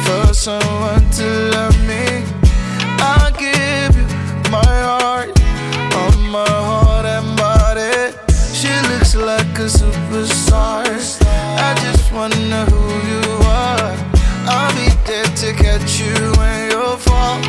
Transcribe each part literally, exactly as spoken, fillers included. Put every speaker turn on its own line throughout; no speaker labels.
for someone to love me. I'll give you my heart, all my heart and body. She looks like a superstar. I just wanna who you are. I'll be there to catch you when you fall.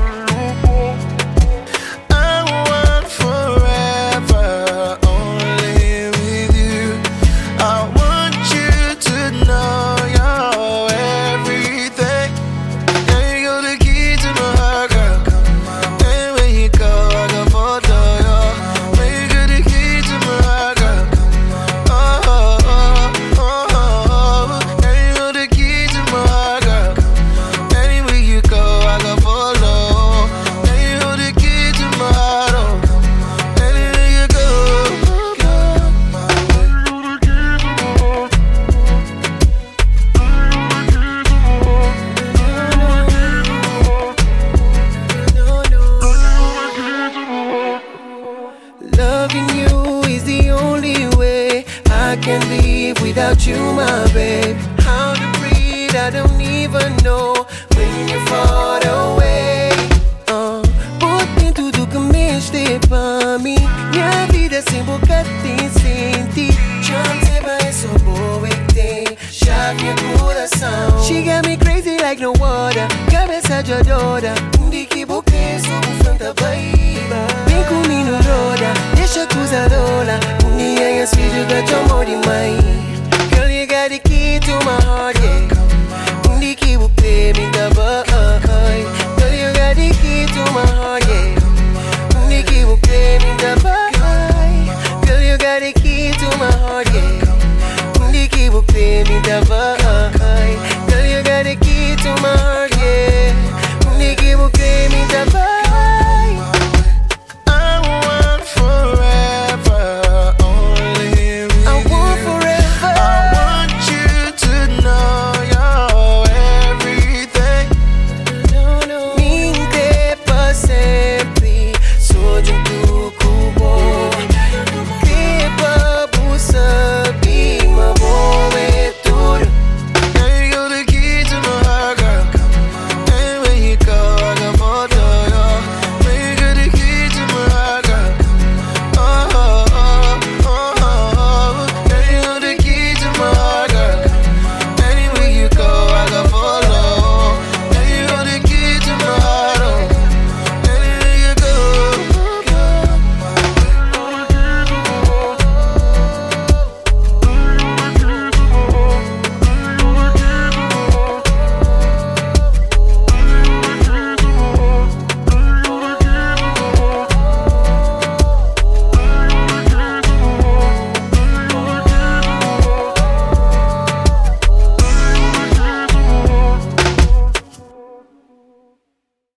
I want forever, only with you. I want you to know you're everything. Yeah, you're the key to my heart, girl. And when you go, I go follow you. When you get the key to my heart, girl. Oh, oh, oh, oh, oh. And you're the key to my heart, girl. Anywhere you go, I go follow. And you're the key to my heart, oh. Anywhere you go,
loving you is the only way I can live without you, my babe. How to breathe, I don't even know when you're far away. Uh, Pode tudo que mexte pra mim. Minha vida sem boca tem sem ti. Chance vai só boa que tem. Chave meu coração. She got me crazy like no water. Cabeça de adora. De que boca sou fanta baíba. Vem comigo roda. Deixa acusadora. Um dia as filhos da tua amor demais. Girl, you got the key to my heart.